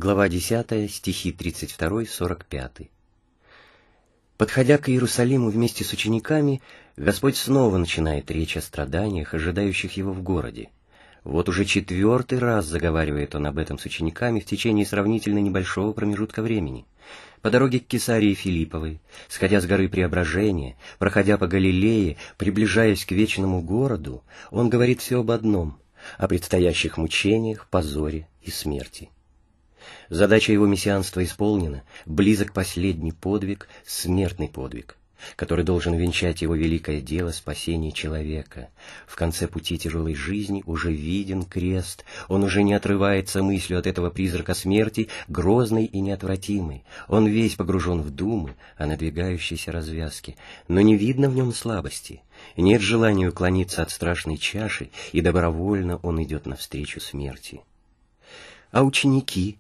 Глава 10, стихи 32-45. Подходя к Иерусалиму вместе с учениками, Господь снова начинает речь о страданиях, ожидающих Его в городе. Вот уже 4-й раз заговаривает Он об этом с учениками в течение сравнительно небольшого промежутка времени. По дороге к Кесарии Филипповой, сходя с горы Преображения, проходя по Галилее, приближаясь к вечному городу, Он говорит все об одном — о предстоящих мучениях, позоре и смерти. Задача Его мессианства исполнена, близок последний подвиг, смертный подвиг, который должен венчать Его великое дело спасения человека. В конце пути тяжелой жизни уже виден крест, Он уже не отрывается мыслью от этого призрака смерти, грозной и неотвратимой. Он весь погружен в думы о надвигающейся развязке, но не видно в нем слабости, нет желания уклониться от страшной чаши, и добровольно Он идет навстречу смерти. А ученики,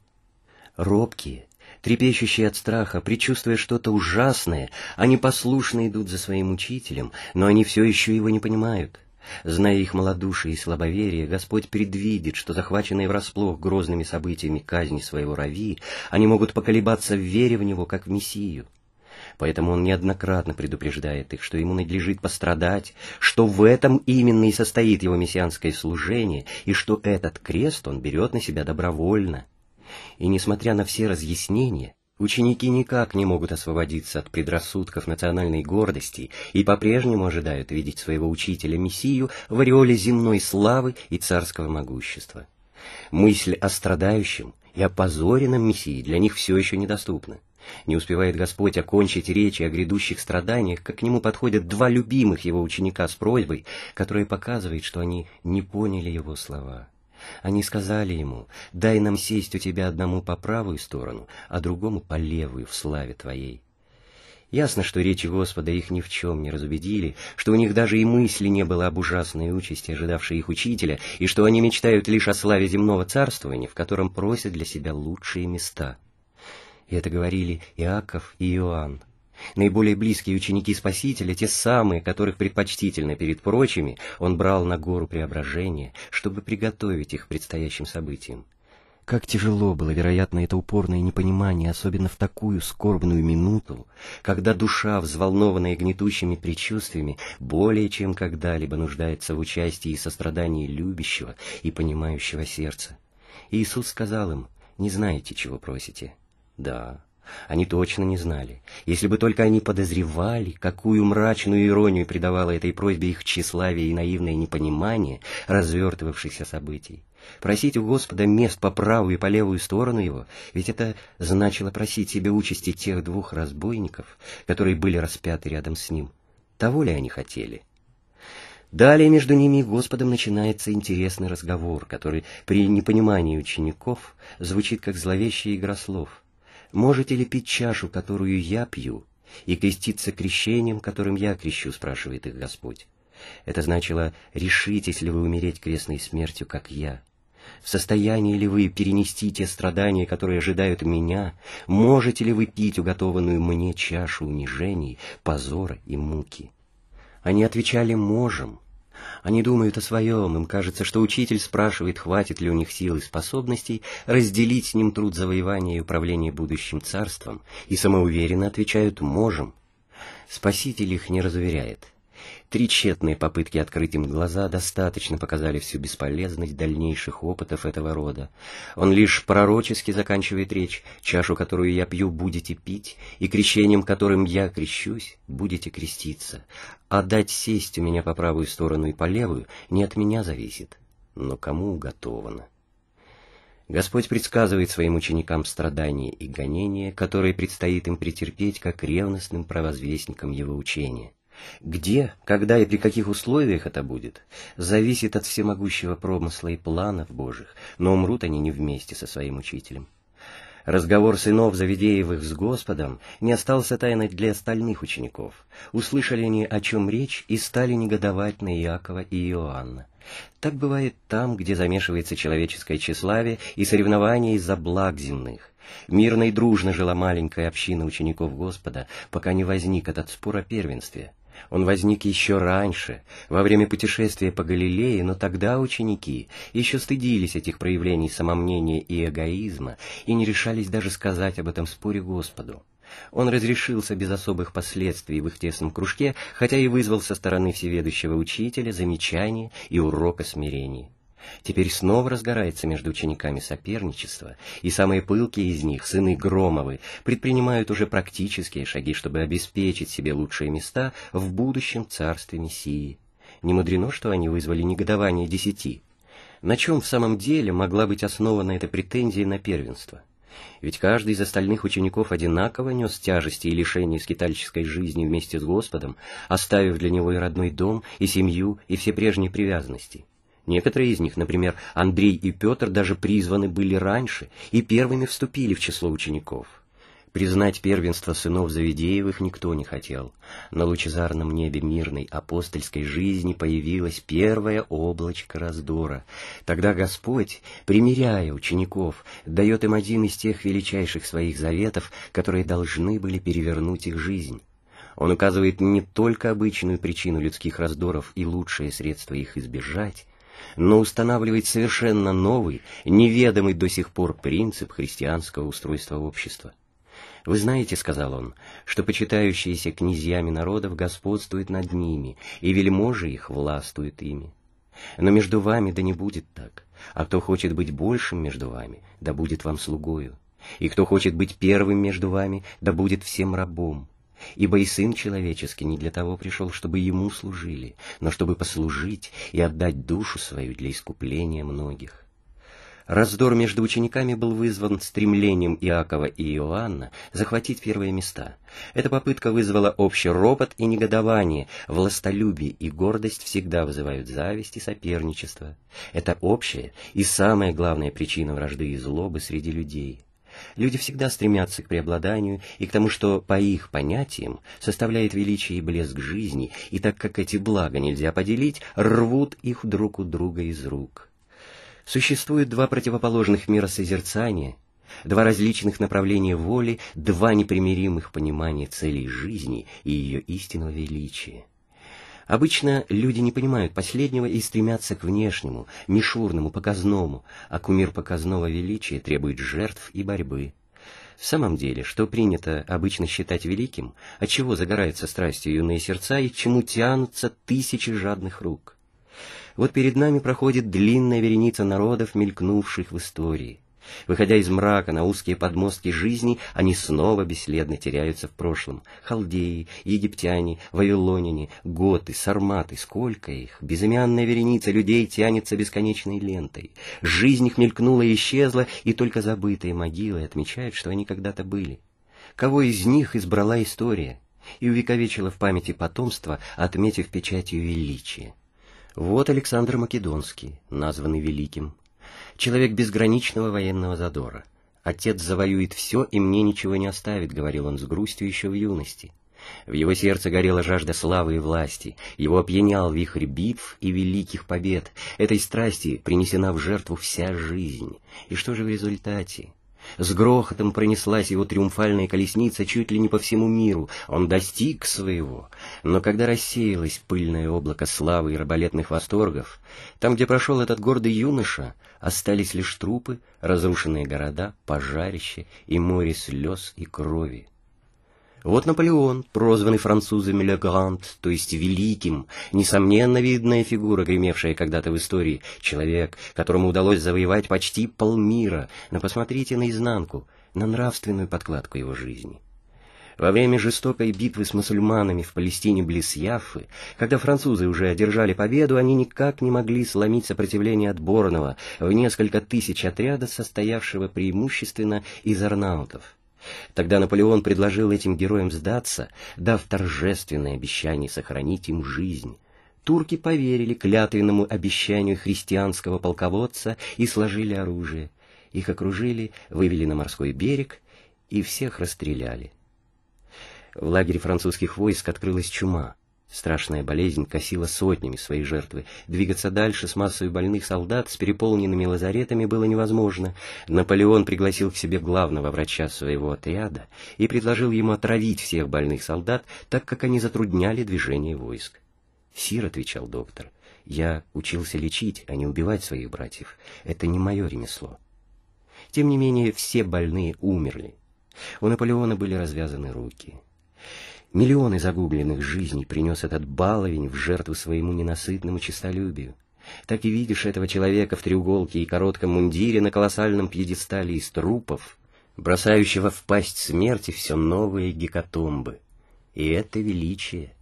робкие, трепещущие от страха, предчувствуя что-то ужасное, они послушно идут за своим учителем, но они все еще его не понимают. Зная их малодушие и слабоверие, Господь предвидит, что, захваченные врасплох грозными событиями казни своего рави, они могут поколебаться в вере в Него, как в Мессию. Поэтому Он неоднократно предупреждает их, что Ему надлежит пострадать, что в этом именно и состоит Его мессианское служение, и что этот крест Он берет на себя добровольно. И несмотря на все разъяснения, ученики никак не могут освободиться от предрассудков национальной гордости и по-прежнему ожидают видеть своего учителя Мессию в ореоле земной славы и царского могущества. Мысль о страдающем и опозоренном Мессии для них все еще недоступна. Не успевает Господь окончить речи о грядущих страданиях, как к Нему подходят 2 любимых Его ученика с просьбой, которая показывает, что они не поняли Его слова. Они сказали Ему: «Дай нам сесть у Тебя одному по правую сторону, а другому по левую в славе Твоей». Ясно, что речи Господа их ни в чем не разубедили, что у них даже и мысли не было об ужасной участи, ожидавшей их учителя, и что они мечтают лишь о славе земного царствования, в котором просят для себя лучшие места. И это говорили Иаков и Иоанн. Наиболее близкие ученики Спасителя, те самые, которых предпочтительно перед прочими Он брал на гору Преображения, чтобы приготовить их к предстоящим событиям. Как тяжело было, вероятно, это упорное непонимание, особенно в такую скорбную минуту, когда душа, взволнованная гнетущими предчувствиями, более чем когда-либо нуждается в участии и сострадании любящего и понимающего сердца. И Иисус сказал им: «Не знаете, чего просите». Да, они точно не знали. Если бы только они подозревали, какую мрачную иронию придавало этой просьбе их тщеславие и наивное непонимание развертывавшихся событий. Просить у Господа мест по правую и по левую сторону Его, ведь это значило просить себе участи тех 2 разбойников, которые были распяты рядом с Ним. Того ли они хотели? Далее между ними и Господом начинается интересный разговор, который при непонимании учеников звучит как зловещая игра слов. «Можете ли пить чашу, которую я пью, и креститься крещением, которым я крещу?» — спрашивает их Господь. Это значило: решитесь ли вы умереть крестной смертью, как я? В состоянии ли вы перенести те страдания, которые ожидают меня? Можете ли вы пить уготованную мне чашу унижений, позора и муки? Они отвечали: можем. Они думают о своем, им кажется, что учитель спрашивает, хватит ли у них сил и способностей разделить с ним труд завоевания и управления будущим царством, и самоуверенно отвечают: можем. Спаситель их не разуверяет. 3 тщетные попытки открыть им глаза достаточно показали всю бесполезность дальнейших опытов этого рода. Он лишь пророчески заканчивает речь: «Чашу, которую я пью, будете пить, и крещением, которым я крещусь, будете креститься. А дать сесть у меня по правую сторону и по левую не от меня зависит, но кому уготовано». Господь предсказывает своим ученикам страдания и гонения, которые предстоит им претерпеть как ревностным провозвестникам Его учения. Где, когда и при каких условиях это будет, зависит от всемогущего промысла и планов Божьих, но умрут они не вместе со своим учителем. Разговор сынов Завидеевых с Господом не остался тайной для остальных учеников. Услышали они, о чем речь, и стали негодовать на Иакова и Иоанна. Так бывает там, где замешивается человеческое тщеславие и соревнование из-за благ земных. Мирно и дружно жила маленькая община учеников Господа, пока не возник этот спор о первенстве. Он возник еще раньше, во время путешествия по Галилее, но тогда ученики еще стыдились этих проявлений самомнения и эгоизма и не решались даже сказать об этом споре Господу. Он разрешился без особых последствий в их тесном кружке, хотя и вызвал со стороны всеведущего учителя замечания и урок о смирении. Теперь снова разгорается между учениками соперничество, и самые пылкие из них, сыны Громовы, предпринимают уже практические шаги, чтобы обеспечить себе лучшие места в будущем царстве Мессии. Не мудрено, что они вызвали негодование 10. На чем в самом деле могла быть основана эта претензия на первенство? Ведь каждый из остальных учеников одинаково нес тяжести и лишения скитальческой жизни вместе с Господом, оставив для него и родной дом, и семью, и все прежние привязанности. Некоторые из них, например, Андрей и Петр, даже призваны были раньше и первыми вступили в число учеников. Признать первенство сынов Завидеевых никто не хотел. На лучезарном небе мирной апостольской жизни появилось первое облачко раздора. Тогда Господь, примиряя учеников, дает им один из тех величайших своих заветов, которые должны были перевернуть их жизнь. Он указывает не только обычную причину людских раздоров и лучшее средство их избежать, но устанавливает совершенно новый, неведомый до сих пор принцип христианского устройства общества. «Вы знаете, — сказал он, — что почитающиеся князьями народов господствуют над ними, и вельможи их властвуют ими. Но между вами да не будет так, а кто хочет быть большим между вами, да будет вам слугою, и кто хочет быть первым между вами, да будет всем рабом. Ибо и Сын Человеческий не для того пришел, чтобы Ему служили, но чтобы послужить и отдать душу свою для искупления многих». Раздор между учениками был вызван стремлением Иакова и Иоанна захватить первые места. Эта попытка вызвала общий ропот и негодование. Властолюбие и гордость всегда вызывают зависть и соперничество. Это общая и самая главная причина вражды и злобы среди людей. Люди всегда стремятся к преобладанию и к тому, что по их понятиям составляет величие и блеск жизни, и так как эти блага нельзя поделить, рвут их друг у друга из рук. Существует два противоположных миросозерцания, два различных направления воли, два непримиримых понимания целей жизни и ее истинного величия. Обычно люди не понимают последнего и стремятся к внешнему, мишурному, показному, а кумир показного величия требует жертв и борьбы. В самом деле, что принято обычно считать великим, от чего загораются страстью юные сердца и к чему тянутся тысячи жадных рук? Вот перед нами проходит длинная вереница народов, мелькнувших в истории. Выходя из мрака на узкие подмостки жизни, они снова бесследно теряются в прошлом. Халдеи, египтяне, вавилоняне, готы, сарматы, сколько их! Безымянная вереница людей тянется бесконечной лентой. Жизнь их мелькнула и исчезла, и только забытые могилы отмечают, что они когда-то были. Кого из них избрала история и увековечила в памяти потомства, отметив печатью величия? Вот Александр Македонский, названный великим. Человек безграничного военного задора. «Отец завоюет все, и мне ничего не оставит», — говорил он с грустью еще в юности. В его сердце горела жажда славы и власти, его опьянял вихрь битв и великих побед. Этой страсти принесена в жертву вся жизнь. И что же в результате? С грохотом пронеслась его триумфальная колесница чуть ли не по всему миру. Он достиг своего. Но когда рассеялось пыльное облако славы и раболепных восторгов, там, где прошел этот гордый юноша, остались лишь трупы, разрушенные города, пожарища и море слез и крови. Вот Наполеон, прозванный французами «Le Grand», то есть «Великим», несомненно видная фигура, гремевшая когда-то в истории, человек, которому удалось завоевать почти полмира, но посмотрите наизнанку, на нравственную подкладку его жизни. Во время жестокой битвы с мусульманами в Палестине близ Яффы, когда французы уже одержали победу, они никак не могли сломить сопротивление отборного в несколько тысяч отряда, состоявшего преимущественно из арнаутов. Тогда Наполеон предложил этим героям сдаться, дав торжественное обещание сохранить им жизнь. Турки поверили клятвенному обещанию христианского полководца и сложили оружие. Их окружили, вывели на морской берег и всех расстреляли. В лагере французских войск открылась чума. Страшная болезнь косила сотнями свои жертвы. Двигаться дальше с массой больных солдат, с переполненными лазаретами было невозможно. Наполеон пригласил к себе главного врача своего отряда и предложил ему отравить всех больных солдат, так как они затрудняли движение войск. «Сир», — отвечал доктор, — «я учился лечить, а не убивать своих братьев. Это не мое ремесло». Тем не менее, все больные умерли. У Наполеона были развязаны руки. Миллионы загубленных жизней принес этот баловень в жертву своему ненасытному честолюбию. Так и видишь этого человека в треуголке и коротком мундире на колоссальном пьедестале из трупов, бросающего в пасть смерти все новые гекатомбы. И это величие.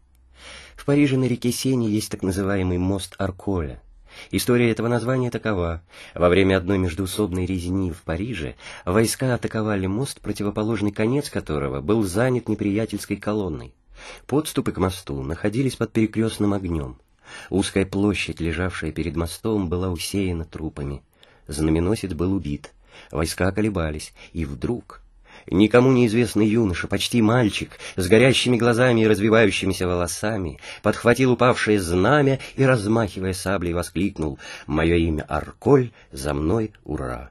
В Париже на реке Сене есть так называемый мост Арколя. История этого названия такова. Во время одной междоусобной резни в Париже войска атаковали мост, противоположный конец которого был занят неприятельской колонной. Подступы к мосту находились под перекрестным огнем. Узкая площадь, лежавшая перед мостом, была усеяна трупами. Знаменосец был убит. Войска колебались, и вдруг никому неизвестный юноша, почти мальчик, с горящими глазами и развивающимися волосами, подхватил упавшее знамя и, размахивая саблей, воскликнул: «Мое имя Арколь, за мной ура!».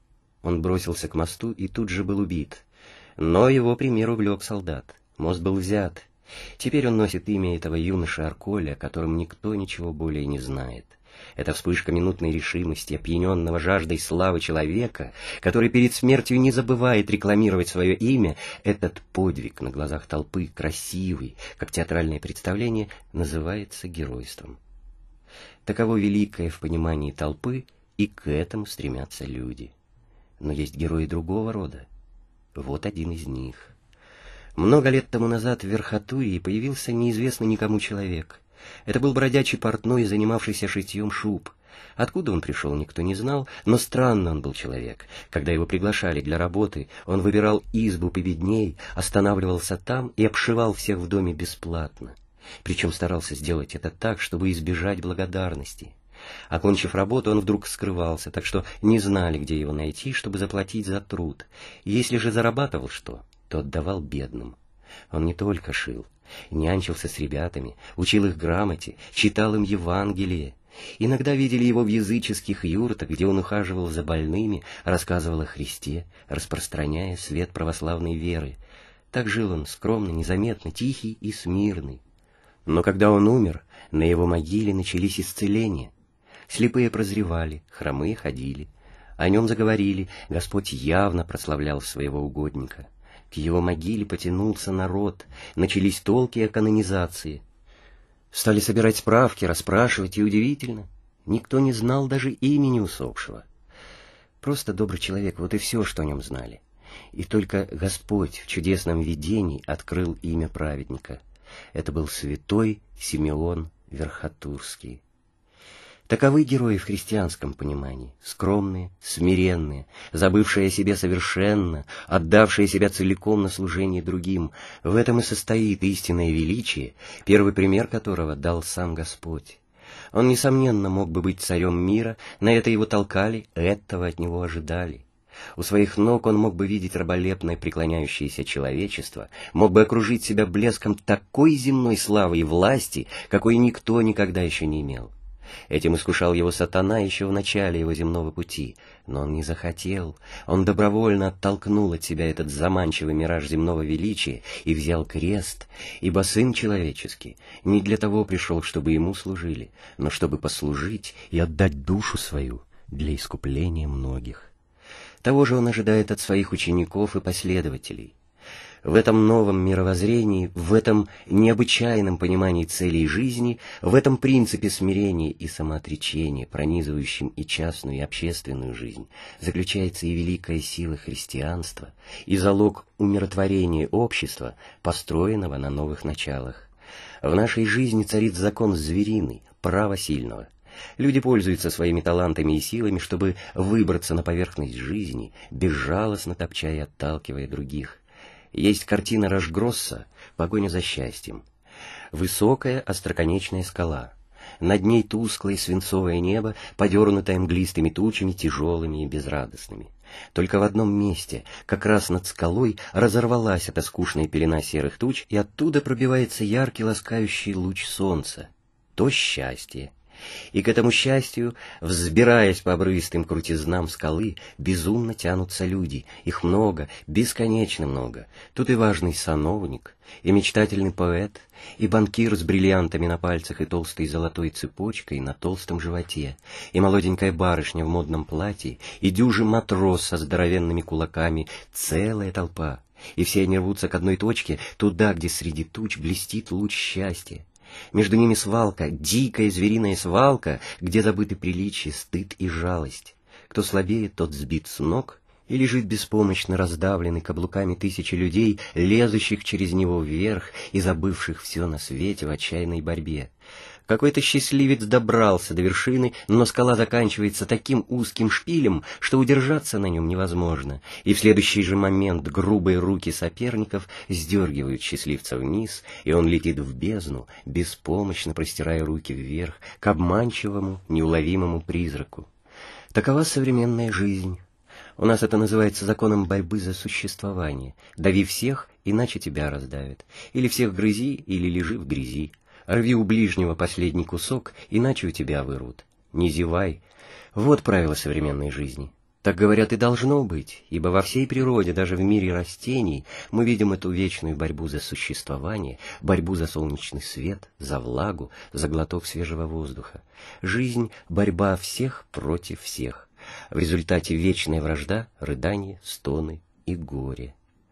Он бросился к мосту и тут же был убит. Но его пример увлек солдат. Мост был взят. Теперь он носит имя этого юноши Арколя, о котором никто ничего более не знает. Это вспышка минутной решимости, опьяненного жаждой славы человека, который перед смертью не забывает рекламировать свое имя. Этот подвиг на глазах толпы, красивый, как театральное представление, называется геройством. Таково великое в понимании толпы, и к этому стремятся люди. Но есть герои другого рода. Вот один из них. Много лет тому назад в Верхотурье появился неизвестный никому человек. Это был бродячий портной, занимавшийся шитьем шуб. Откуда он пришел, никто не знал, но странно он был человек. Когда его приглашали для работы, он выбирал избу победней, останавливался там и обшивал всех в доме бесплатно. Причем старался сделать это так, чтобы избежать благодарности. Окончив работу, он вдруг скрывался, так что не знали, где его найти, чтобы заплатить за труд. Если же зарабатывал что, то отдавал бедным. Он не только шил, нянчился с ребятами, учил их грамоте, читал им Евангелие. Иногда видели его в языческих юртах, где он ухаживал за больными, рассказывал о Христе, распространяя свет православной веры. Так жил он скромно, незаметно, тихий и смирный. Но когда он умер, на его могиле начались исцеления. Слепые прозревали, хромые ходили. О нем заговорили, Господь явно прославлял своего угодника. К его могиле потянулся народ, начались толки о канонизации. Стали собирать справки, расспрашивать, и удивительно, никто не знал даже имени усопшего. Просто добрый человек, вот и все, что о нем знали. И только Господь в чудесном видении открыл имя праведника. Это был святой Симеон Верхотурский. Таковы герои в христианском понимании, скромные, смиренные, забывшие о себе совершенно, отдавшие себя целиком на служение другим. В этом и состоит истинное величие, первый пример которого дал сам Господь. Он, несомненно, мог бы быть царем мира, на это его толкали, этого от него ожидали. У своих ног он мог бы видеть раболепное преклоняющееся человечество, мог бы окружить себя блеском такой земной славы и власти, какой никто никогда еще не имел. Этим искушал его сатана еще в начале его земного пути, но он не захотел, он добровольно оттолкнул от себя этот заманчивый мираж земного величия и взял крест, ибо Сын Человеческий не для того пришел, чтобы ему служили, но чтобы послужить и отдать душу свою для искупления многих. Того же он ожидает от своих учеников и последователей. В этом новом мировоззрении, в этом необычайном понимании целей жизни, в этом принципе смирения и самоотречения, пронизывающем и частную, и общественную жизнь, заключается и великая сила христианства, и залог умиротворения общества, построенного на новых началах. В нашей жизни царит закон звериный, право сильного. Люди пользуются своими талантами и силами, чтобы выбраться на поверхность жизни, безжалостно топча и отталкивая других. Есть картина Рашгросса «Погоня за счастьем». Высокая остроконечная скала. Над ней тусклое свинцовое небо, подернутое мглистыми тучами, тяжелыми и безрадостными. Только в одном месте, как раз над скалой, разорвалась эта скучная пелена серых туч, и оттуда пробивается яркий ласкающий луч солнца. То счастье. И к этому счастью, взбираясь по обрывистым крутизнам скалы, безумно тянутся люди. Их много, бесконечно много. Тут и важный сановник, и мечтательный поэт, и банкир с бриллиантами на пальцах и толстой золотой цепочкой на толстом животе, и молоденькая барышня в модном платье, и дюжий матрос со здоровенными кулаками, целая толпа. И все они рвутся к одной точке, туда, где среди туч блестит луч счастья. Между ними свалка, дикая звериная свалка, где забыты приличия, стыд и жалость. Кто слабее, тот сбит с ног и лежит беспомощно раздавленный каблуками тысячи людей, лезущих через него вверх и забывших все на свете в отчаянной борьбе. Какой-то счастливец добрался до вершины, но скала заканчивается таким узким шпилем, что удержаться на нем невозможно, и в следующий же момент грубые руки соперников сдергивают счастливца вниз, и он летит в бездну, беспомощно простирая руки вверх к обманчивому, неуловимому призраку. Такова современная жизнь. У нас это называется законом борьбы за существование. Дави всех, иначе тебя раздавят. Или всех грызи, или лежи в грязи. Рви у ближнего последний кусок, иначе у тебя вырвут. Не зевай. Вот правило современной жизни. Так, говорят, и должно быть, ибо во всей природе, даже в мире растений, мы видим эту вечную борьбу за существование, борьбу за солнечный свет, за влагу, за глоток свежего воздуха. Жизнь — борьба всех против всех. В результате вечная вражда, рыдания, стоны и горе.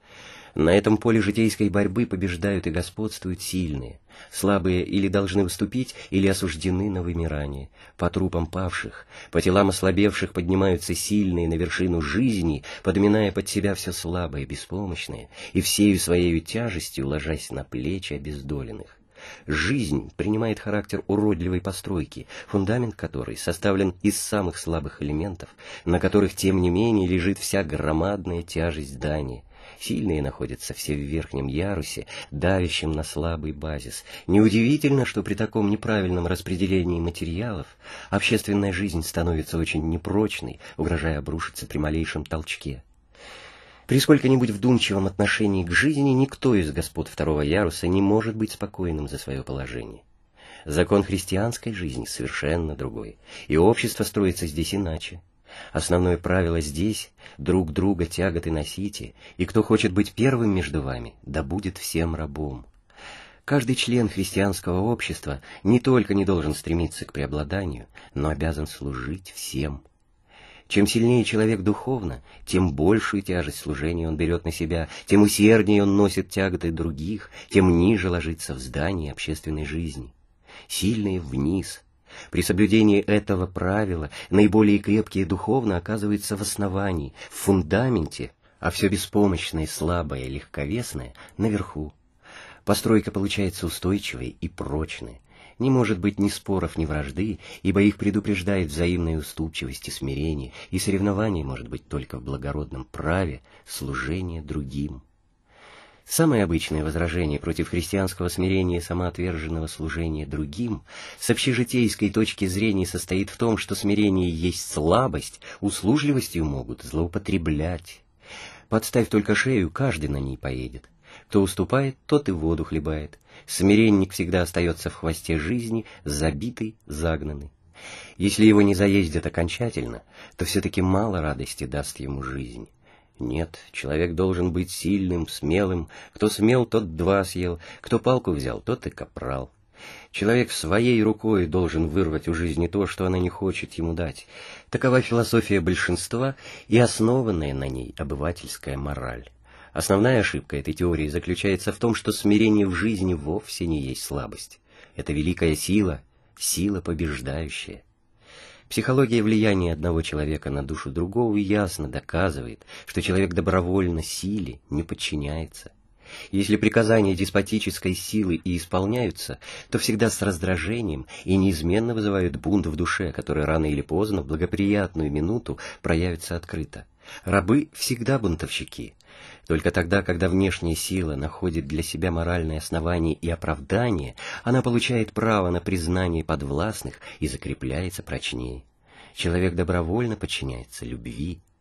На этом поле житейской борьбы побеждают и господствуют сильные. Слабые или должны уступить, или осуждены на вымирание. По трупам павших, по телам ослабевших поднимаются сильные на вершину жизни, подминая под себя все слабое, беспомощное, и всею своею тяжестью ложась на плечи обездоленных. Жизнь принимает характер уродливой постройки, фундамент которой составлен из самых слабых элементов, на которых, тем не менее, лежит вся громадная тяжесть здания. Сильные находятся все в верхнем ярусе, давящем на слабый базис. Неудивительно, что при таком неправильном распределении материалов общественная жизнь становится очень непрочной, угрожая обрушиться при малейшем толчке. При сколько-нибудь вдумчивом отношении к жизни никто из господ второго яруса не может быть спокойным за свое положение. Закон христианской жизни совершенно другой, и общество строится здесь иначе. Основное правило здесь — друг друга тяготы носите, и кто хочет быть первым между вами, да будет всем рабом. Каждый член христианского общества не только не должен стремиться к преобладанию, но обязан служить всем. Чем сильнее человек духовно, тем большую тяжесть служения он берет на себя, тем усерднее он носит тяготы других, тем ниже ложится в здании общественной жизни. Сильные вниз. При соблюдении этого правила наиболее крепкие духовно оказываются в основании, в фундаменте, а все беспомощное, слабое, легковесное — наверху. Постройка получается устойчивой и прочной. Не может быть ни споров, ни вражды, ибо их предупреждает взаимная уступчивость и смирение, и соревнование может быть только в благородном праве служения другим. Самое обычное возражение против христианского смирения и самоотверженного служения другим с общежитейской точки зрения состоит в том, что смирение есть слабость, услужливостью могут злоупотреблять. Подставь только шею, каждый на ней поедет. Кто уступает, тот и воду хлебает. Смиренник всегда остается в хвосте жизни, забитый, загнанный. Если его не заездят окончательно, то все-таки мало радости даст ему жизнь. Нет, человек должен быть сильным, смелым. Кто смел, тот два съел. Кто палку взял, тот и капрал. Человек своей рукой должен вырвать у жизни то, что она не хочет ему дать. Такова философия большинства и основанная на ней обывательская мораль. Основная ошибка этой теории заключается в том, что смирение в жизни вовсе не есть слабость. Это великая сила, сила побеждающая. Психология влияния одного человека на душу другого ясно доказывает, что человек добровольно силе не подчиняется. Если приказания деспотической силы и исполняются, то всегда с раздражением и неизменно вызывают бунт в душе, который рано или поздно в благоприятную минуту проявится открыто. Рабы всегда бунтовщики. Только тогда, когда внешняя сила находит для себя моральное основание и оправдание, она получает право на признание подвластных и закрепляется прочнее. Человек добровольно подчиняется любви,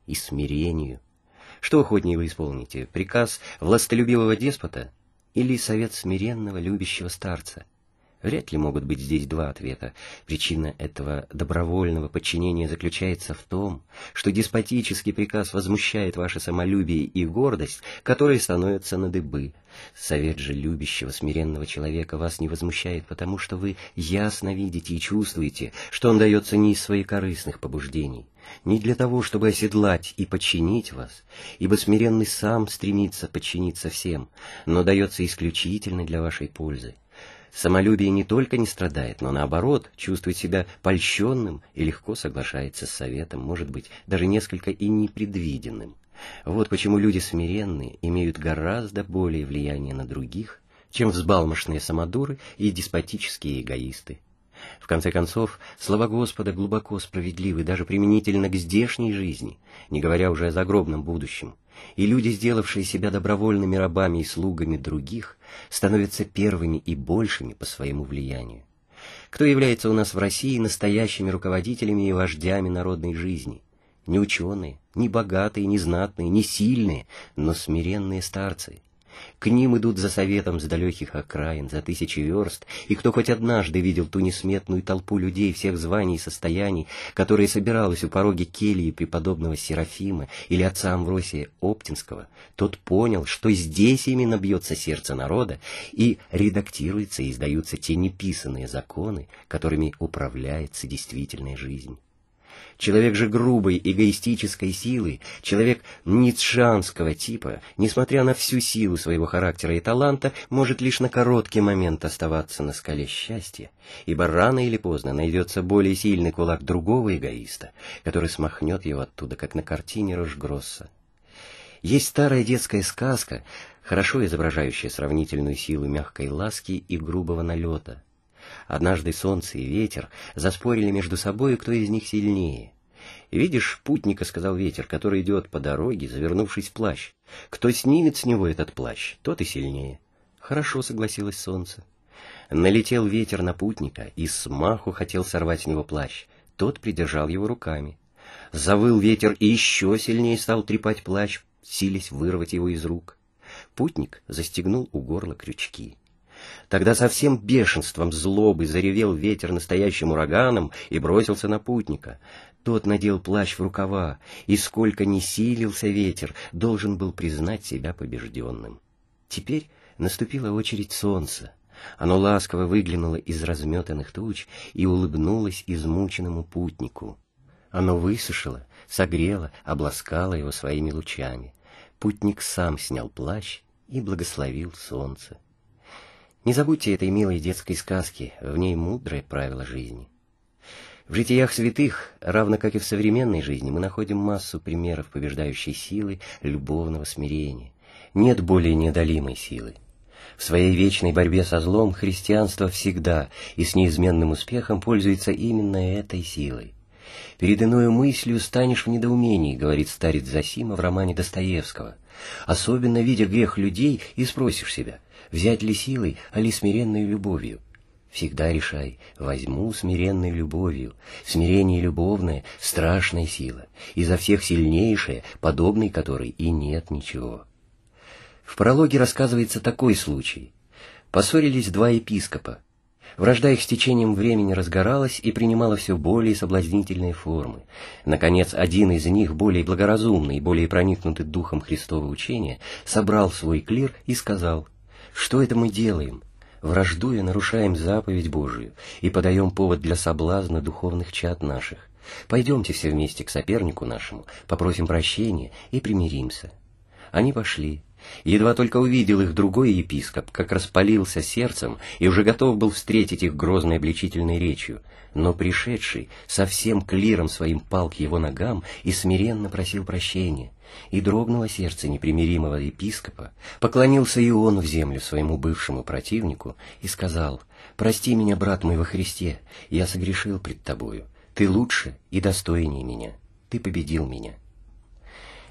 и смирению. Что охотнее вы исполните, приказ властолюбивого деспота или совет смиренного любящего старца? Вряд ли могут быть здесь два ответа. Причина этого добровольного подчинения заключается в том, что деспотический приказ возмущает ваше самолюбие и гордость, которые становятся на дыбы. Совет же любящего смиренного человека вас не возмущает, потому что вы ясно видите и чувствуете, что он дается не из своекорыстных побуждений, не для того, чтобы оседлать и подчинить вас, ибо смиренный сам стремится подчиниться всем, но дается исключительно для вашей пользы. Самолюбие не только не страдает, но наоборот, чувствует себя польщенным и легко соглашается с советом, может быть, даже несколько и непредвиденным. Вот почему люди смиренные имеют гораздо более влияние на других, чем взбалмошные самодуры и деспотические эгоисты. В конце концов, слова Господа глубоко справедливы даже применительно к здешней жизни, не говоря уже о загробном будущем. И люди, сделавшие себя добровольными рабами и слугами других, становятся первыми и большими по своему влиянию. Кто является у нас в России настоящими руководителями и вождями народной жизни? Не ученые, не богатые, не знатные, не сильные, но смиренные старцы. К ним идут за советом с далеких окраин, за 1000 верст, и кто хоть однажды видел ту несметную толпу людей всех званий и состояний, которая собиралась у пороги кельи преподобного Серафима или отца Амвросия Оптинского, тот понял, что здесь именно бьется сердце народа, и редактируются и издаются те неписанные законы, которыми управляется действительная жизнь. Человек же грубой, эгоистической силы, человек ницшанского типа, несмотря на всю силу своего характера и таланта, может лишь на короткий момент оставаться на скале счастья, ибо рано или поздно найдется более сильный кулак другого эгоиста, который смахнет его оттуда, как на картине Рожгросса. Есть старая детская сказка, хорошо изображающая сравнительную силу мягкой ласки и грубого налета. Однажды солнце и ветер заспорили между собой, кто из них сильнее. «Видишь путника, — сказал ветер, — который идет по дороге, завернувшись в плащ. Кто снимет с него этот плащ, тот и сильнее». «Хорошо, — согласилось солнце». Налетел ветер на путника и смаху хотел сорвать с него плащ. Тот придержал его руками. Завыл ветер и еще сильнее стал трепать плащ, силясь вырвать его из рук. Путник застегнул у горла крючки. Тогда со всем бешенством злобы заревел ветер настоящим ураганом и бросился на путника. Тот надел плащ в рукава, и сколько ни силился ветер, должен был признать себя побежденным. Теперь наступила очередь солнца. Оно ласково выглянуло из разметанных туч и улыбнулось измученному путнику. Оно высушило, согрело, обласкало его своими лучами. Путник сам снял плащ и благословил солнце. Не забудьте этой милой детской сказки, в ней мудрое правило жизни. В житиях святых, равно как и в современной жизни, мы находим массу примеров побеждающей силы любовного смирения. Нет более неодолимой силы. В своей вечной борьбе со злом христианство всегда и с неизменным успехом пользуется именно этой силой. «Перед иною мыслью станешь в недоумении», — говорит старец Зосима в романе Достоевского. «Особенно видя грех людей, и спросишь себя, взять ли силой, али смиренной любовью? Всегда решай, возьму смиренной любовью. Смирение любовное — страшная сила, изо всех сильнейшая, подобной которой и нет ничего». В прологе рассказывается такой случай. Поссорились два епископа. Вражда их с течением времени разгоралась и принимала все более соблазнительные формы. Наконец, один из них, более благоразумный и более проникнутый духом Христова учения, собрал свой клир и сказал: «Что это мы делаем? Враждуя, нарушаем заповедь Божию и подаем повод для соблазна духовных чад наших. Пойдемте все вместе к сопернику нашему, попросим прощения и примиримся». Они пошли. Едва только увидел их другой епископ, как распалился сердцем и уже готов был встретить их грозной обличительной речью, но пришедший со всем клиром своим пал к его ногам и смиренно просил прощения. И дрогнуло сердце непримиримого епископа, поклонился и он в землю своему бывшему противнику и сказал: «Прости меня, брат мой во Христе, я согрешил пред тобою, ты лучше и достойнее меня, ты победил меня».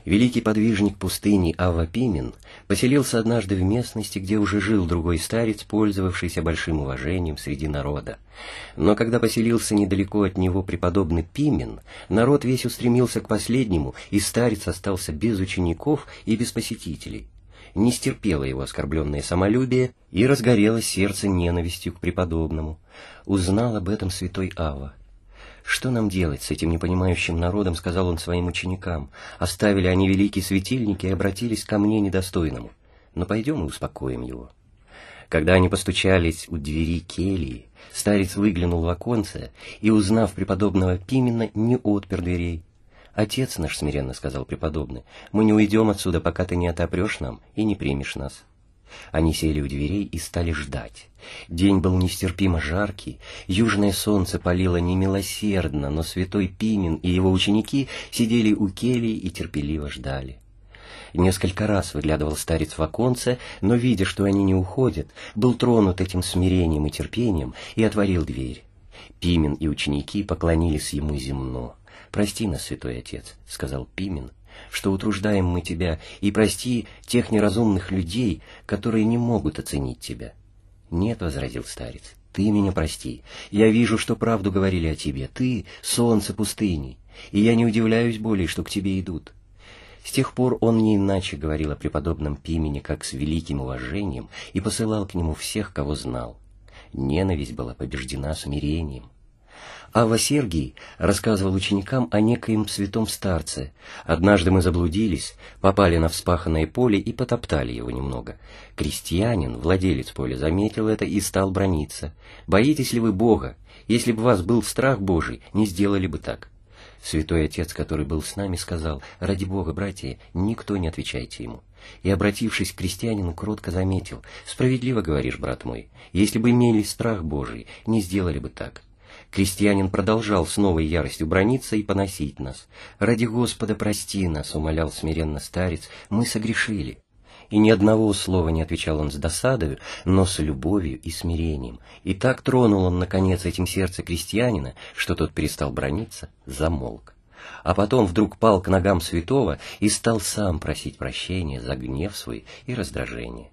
Великий подвижник пустыни Авва Пимен поселился однажды в местности, где уже жил другой старец, пользовавшийся большим уважением среди народа. Но когда поселился недалеко от него преподобный Пимен, народ весь устремился к последнему, и старец остался без учеников и без посетителей. Не стерпело его оскорбленное самолюбие, и разгорелось сердце ненавистью к преподобному. Узнал об этом святой Авва. «Что нам делать с этим непонимающим народом?» — сказал он своим ученикам. «Оставили они великие светильники и обратились ко мне недостойному. Но пойдем и успокоим его». Когда они постучались у двери кельи, старец выглянул в оконце и, узнав преподобного Пимена, не отпер дверей. «Отец наш, — смиренно сказал преподобный, — мы не уйдем отсюда, пока ты не отопрешь нам и не примешь нас». Они сели у дверей и стали ждать. День был нестерпимо жаркий, южное солнце палило немилосердно, но святой Пимен и его ученики сидели у келий и терпеливо ждали. Несколько раз выглядывал старец в оконце, но, видя, что они не уходят, был тронут этим смирением и терпением и отворил дверь. Пимен и ученики поклонились ему земно. «Прости нас, святой отец, — сказал Пимен, — что утруждаем мы тебя, и прости тех неразумных людей, которые не могут оценить тебя». «Нет, — возразил старец, — ты меня прости. Я вижу, что правду говорили о тебе. Ты — солнце пустыни, и я не удивляюсь более, что к тебе идут». С тех пор он не иначе говорил о преподобном Пимене, как с великим уважением, и посылал к нему всех, кого знал. Ненависть была побеждена смирением. Авва Сергий рассказывал ученикам о некоем святом старце. «Однажды мы заблудились, попали на вспаханное поле и потоптали его немного. Крестьянин, владелец поля, заметил это и стал браниться. Боитесь ли вы Бога? Если бы у вас был страх Божий, не сделали бы так». Святой отец, который был с нами, сказал: «Ради Бога, братья, никто не отвечайте ему». И, обратившись к крестьянину, кротко заметил: «Справедливо говоришь, брат мой, если бы имели страх Божий, не сделали бы так». Крестьянин продолжал с новой яростью браниться и поносить нас. «Ради Господа прости нас, — умолял смиренно старец, — мы согрешили». И ни одного слова не отвечал он с досадою, но с любовью и смирением. И так тронул он, наконец, этим сердце крестьянина, что тот перестал браниться, замолк. А потом вдруг пал к ногам святого и стал сам просить прощения за гнев свой и раздражение.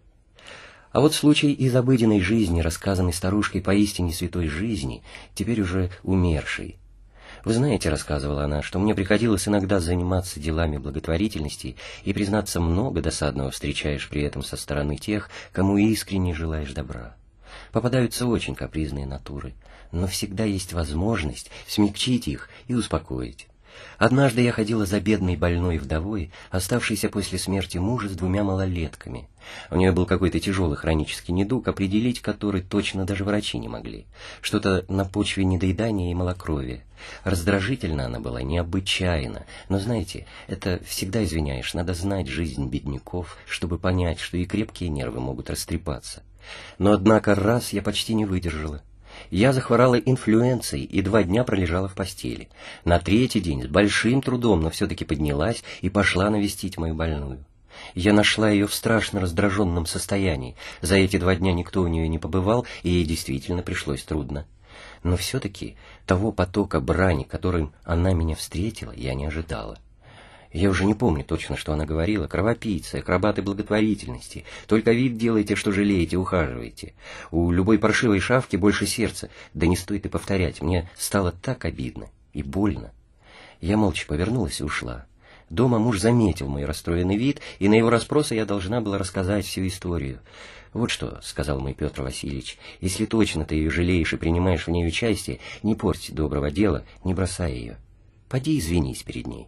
А вот случай из обыденной жизни, рассказанный старушкой поистине святой жизни, теперь уже умершей. «Вы знаете, — рассказывала она, — что мне приходилось иногда заниматься делами благотворительности, и, признаться, много досадного встречаешь при этом со стороны тех, кому искренне желаешь добра. Попадаются очень капризные натуры, но всегда есть возможность смягчить их и успокоить. Однажды я ходила за бедной больной вдовой, оставшейся после смерти мужа с 2 малолетками. У нее был какой-то тяжелый хронический недуг, определить который точно даже врачи не могли. Что-то на почве недоедания и малокровия. Раздражительна она была необычайно, но, знаете, это всегда извиняешь, надо знать жизнь бедняков, чтобы понять, что и крепкие нервы могут растрепаться. Но, однако, раз я почти не выдержала. Я захворала инфлюенцией и 2 дня пролежала в постели. На 3-й день с большим трудом, но все-таки поднялась и пошла навестить мою больную. Я нашла ее в страшно раздраженном состоянии. За эти 2 дня никто у нее не побывал, и ей действительно пришлось трудно. Но все-таки того потока брани, которым она меня встретила, я не ожидала. Я уже не помню точно, что она говорила. Кровопийцы, акробаты благотворительности. Только вид делайте, что жалеете, ухаживаете. У любой паршивой шавки больше сердца. Да не стоит и повторять. Мне стало так обидно и больно. Я молча повернулась и ушла. Дома муж заметил мой расстроенный вид, и на его расспросы я должна была рассказать всю историю. «Вот что, — сказал мой Петр Васильевич, — если точно ты ее жалеешь и принимаешь в ней участие, не порть доброго дела, не бросай ее. Поди извинись перед ней».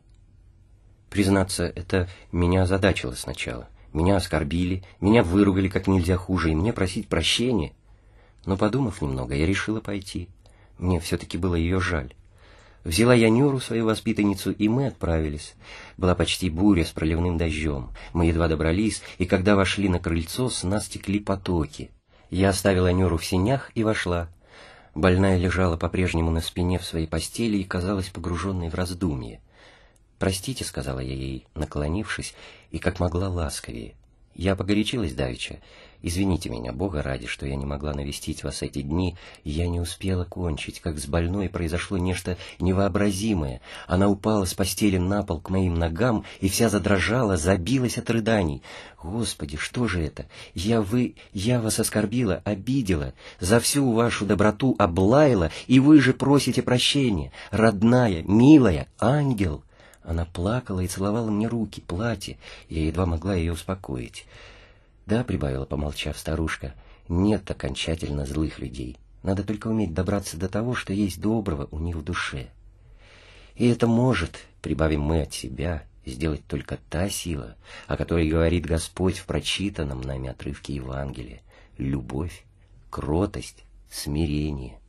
Признаться, это меня озадачило сначала. Меня оскорбили, меня выругали как нельзя хуже, и мне просить прощения. Но, подумав немного, я решила пойти. Мне все-таки было ее жаль. Взяла я Нюру, свою воспитанницу, и мы отправились. Была почти буря с проливным дождем. Мы едва добрались, и когда вошли на крыльцо, с нас текли потоки. Я оставила Нюру в сенях и вошла. Больная лежала по-прежнему на спине в своей постели и казалась погруженной в раздумье. «Простите, — сказала я ей, наклонившись, и как могла ласковее. Я погорячилась давеча. Извините меня, Бога ради, что я не могла навестить вас эти дни, и я не успела кончить, как с больной произошло нечто невообразимое. Она упала с постели на пол к моим ногам и вся задрожала, забилась от рыданий. Господи, что же это? Я вас оскорбила, обидела, за всю вашу доброту облаяла, и вы же просите прощения. Родная, милая, ангел! Она плакала и целовала мне руки, платье. Я едва могла ее успокоить. «Да», — прибавила, помолчав старушка, — «нет окончательно злых людей. Надо только уметь добраться до того, что есть доброго у них в душе. И это может, прибавим мы от себя, сделать только та сила, о которой говорит Господь в прочитанном нами отрывке Евангелия: любовь, кротость, смирение,